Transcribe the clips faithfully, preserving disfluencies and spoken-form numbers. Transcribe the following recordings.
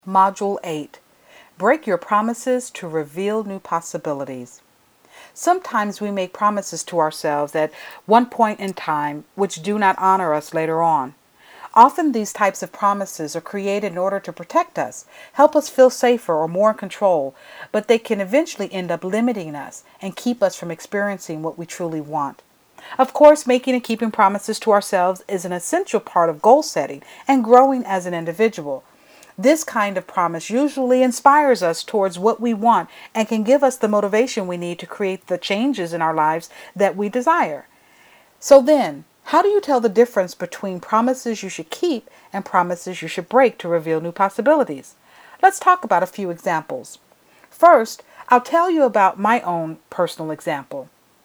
Module eight. Break your promises to reveal new possibilities. Sometimes we make promises to ourselves at one point in time which do not honor us later on. Often these types of promises are created in order to protect us, help us feel safer or more in control, but they can eventually end up limiting us and keep us from experiencing what we truly want. Of course, making and keeping promises to ourselves is an essential part of goal setting and growing as an individual. This kind of promise usually inspires us towards what we want and can give us the motivation we need to create the changes in our lives that we desire. So then, how do you tell the difference between promises you should keep and promises you should break to reveal new possibilities? Let's talk about a few examples. First, I'll tell you about my own personal example.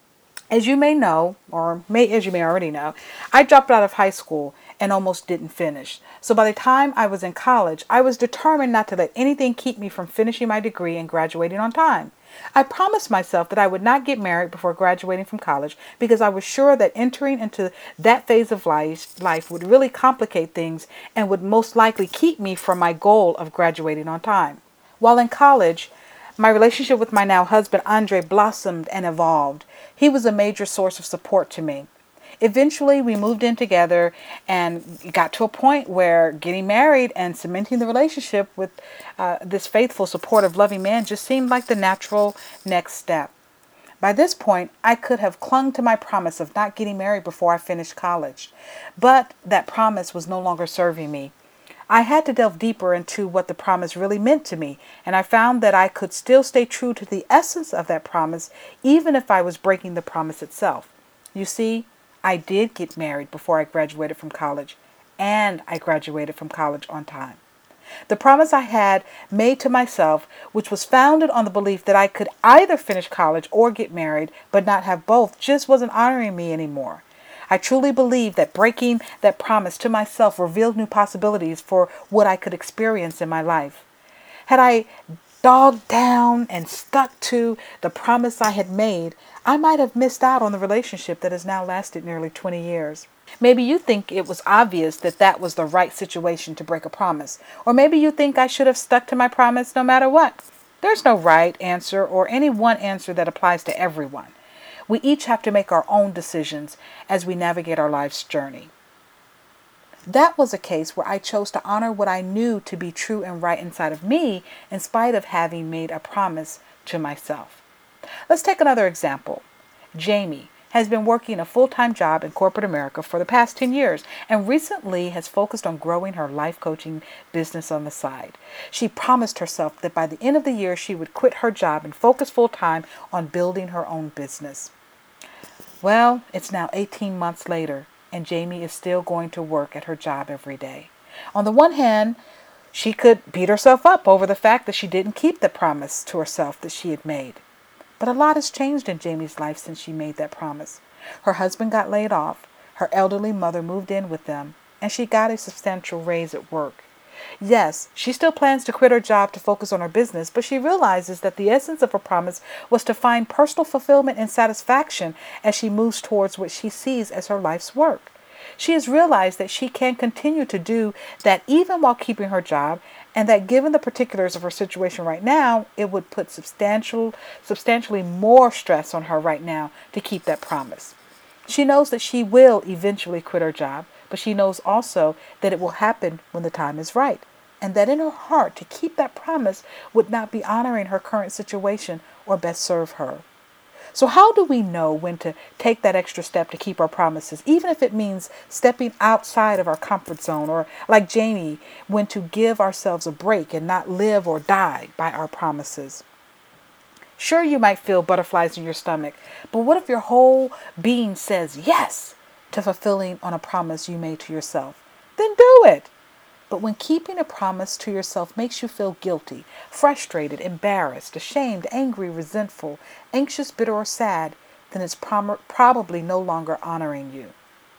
As you may know, or may as you may already know, I dropped out of high school and almost didn't finish. So by the time I was in college, I was determined not to let anything keep me from finishing my degree and graduating on time. I promised myself that I would not get married before graduating from college because I was sure that entering into that phase of life, life would really complicate things and would most likely keep me from my goal of graduating on time. While in college, my relationship with my now husband, Andre, blossomed and evolved. He was a major source of support to me. Eventually, we moved in together and got to a point where getting married and cementing the relationship with uh, this faithful, supportive, loving man just seemed like the natural next step. By this point, I could have clung to my promise of not getting married before I finished college, but that promise was no longer serving me. I had to delve deeper into what the promise really meant to me, and I found that I could still stay true to the essence of that promise, even if I was breaking the promise itself. You see, I did get married before I graduated from college, and I graduated from college on time. The promise I had made to myself, which was founded on the belief that I could either finish college or get married, but not have both, just wasn't honoring me anymore. I truly believe that breaking that promise to myself revealed new possibilities for what I could experience in my life. Had I dogged down and stuck to the promise I had made, I might have missed out on the relationship that has now lasted nearly twenty years. Maybe you think it was obvious that that was the right situation to break a promise, or maybe you think I should have stuck to my promise no matter what. There's no right answer or any one answer that applies to everyone. We each have to make our own decisions as we navigate our life's journey. That was a case where I chose to honor what I knew to be true and right inside of me, in spite of having made a promise to myself. Let's take another example. Jamie has been working a full-time job in corporate America for the past ten years and recently has focused on growing her life coaching business on the side. She promised herself that by the end of the year she would quit her job and focus full-time on building her own business. Well, it's now eighteen months later, and Jamie is still going to work at her job every day. On the one hand, she could beat herself up over the fact that she didn't keep the promise to herself that she had made. But a lot has changed in Jamie's life since she made that promise. Her husband got laid off, her elderly mother moved in with them, and she got a substantial raise at work. Yes, she still plans to quit her job to focus on her business, but she realizes that the essence of her promise was to find personal fulfillment and satisfaction as she moves towards what she sees as her life's work. She has realized that she can continue to do that even while keeping her job, and that given the particulars of her situation right now, it would put substantial, substantially more stress on her right now to keep that promise. She knows that she will eventually quit her job, but she knows also that it will happen when the time is right, and that in her heart to keep that promise would not be honoring her current situation or best serve her. So how do we know when to take that extra step to keep our promises, even if it means stepping outside of our comfort zone, or like Jamie, when to give ourselves a break and not live or die by our promises? Sure, you might feel butterflies in your stomach, but what if your whole being says yes to fulfilling on a promise you made to yourself? Then do it. But when keeping a promise to yourself makes you feel guilty, frustrated, embarrassed, ashamed, angry, resentful, anxious, bitter, or sad, then it's prom- probably no longer honoring you.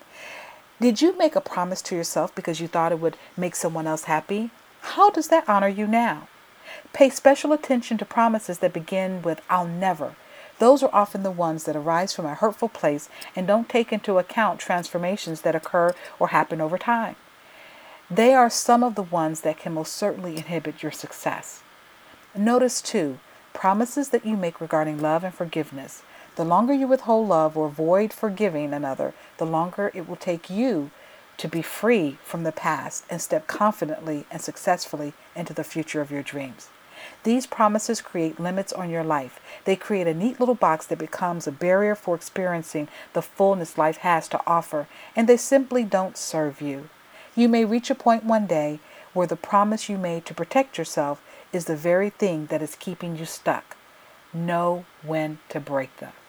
Did you make a promise to yourself because you thought it would make someone else happy? How does that honor you now? Pay special attention to promises that begin with "I'll never." Those are often the ones that arise from a hurtful place and don't take into account transformations that occur or happen over time. They are some of the ones that can most certainly inhibit your success. Notice too, promises that you make regarding love and forgiveness. The longer you withhold love or avoid forgiving another, the longer it will take you to be free from the past and step confidently and successfully into the future of your dreams. These promises create limits on your life. They create a neat little box that becomes a barrier for experiencing the fullness life has to offer, and they simply don't serve you. You may reach a point one day where the promise you made to protect yourself is the very thing that is keeping you stuck. Know when to break them.